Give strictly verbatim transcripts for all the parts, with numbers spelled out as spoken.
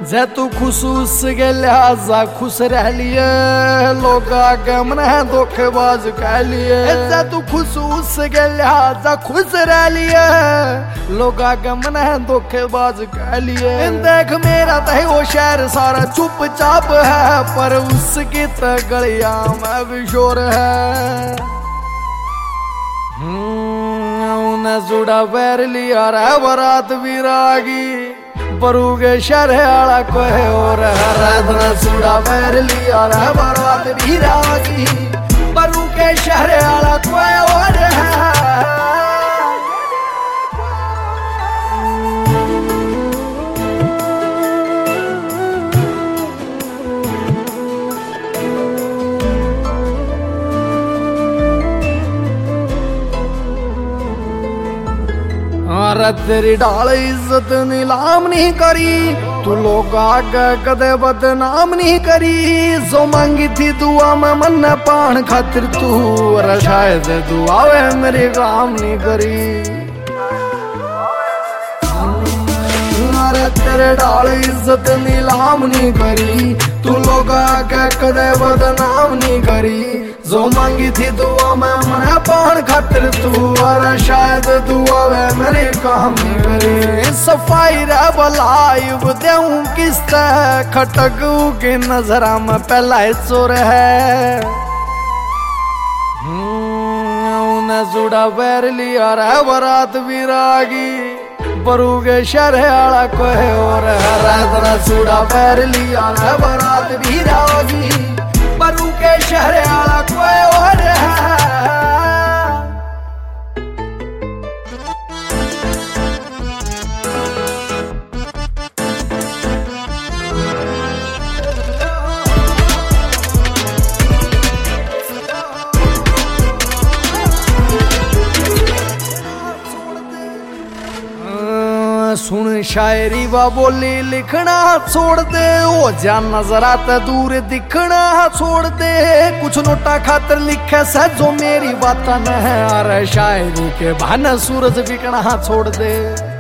जे तू खुशूस के लिहाजा खुश रह लिए, लोग आगे मन है धोखेबाज कह लिए। जे तू खुशूस के लिहाजा खुश रह लिए, लोग आगे मन है धोखेबाज कह लिए। देख मेरा तय वो शहर सारा चुपचाप है, पर उसकी तगड़िया में भी शोर है। हम्म जुड़ा पैर लिया रे बरात विरागी, बरू के शहर आला कोई और है। जुड़ा पैर लिया रे बरात विरागी, बरू के शहर आला कोई और है। तेरी डाल इज्जत नीलाम नहीं करी, तू लोग आगे कदे बदनाम नहीं करी। जो मांगी थी दुआ में मन पान खातिर तू, और शायद दुआ वे मेरे काम नहीं करी। तेरे डाल इज्जत नीलाम नहीं करी, तू लोग आगे कदे बदनाम नहीं करी। जो मांगी थी दुआ में मन पान खातिर तू, और शायद दुआ वे मेरे काम नहीं करी। सफाई रे बलाइब देऊं किस्ता, खटकू की नजरा में पहला चोर है। हम्म जुड़ा पैर लिया रे बरात विरागी, बरू के शहर आला कोई और है। जुड़ा पैर लिया रे बरात विरागी, बरू के शहर आला कोई और है। सुन शायरी व बोली लिखना छोड़ दे, ओ जान नजरा ते दूर दिखना छोड़ दे। कुछ नोटा खातर लिखे से जो मेरी बात न है, अरे शायरी के बहाने सूरज बिकना छोड़ दे।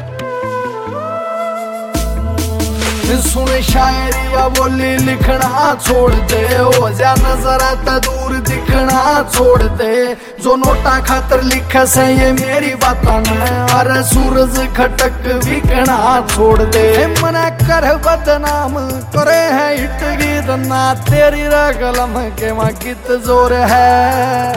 सुन शायरी व बोली लिखना छोड़ दे, ओ जा नजरा ते दूर दिखना छोड़ दे। जो नोटा खातर लिखे से ये मेरी बात न है, अरे सूरज खटक बिकना छोड़ दे। मना कर बदनाम करे है हिट गीत ना, तेरी रगलम के माँ कित जोर है।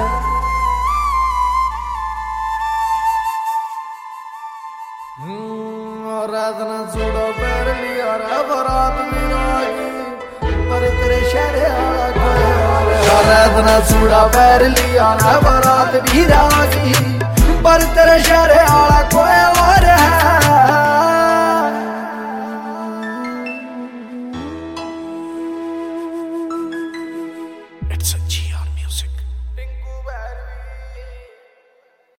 राधना छोड़ो पैर लिया रे बरात विरागी, पर तेरे शहर आला कोई और है। राधना छोड़ा पैर लिया रे बरात विरागी, पर तेरे शहर आला कोई और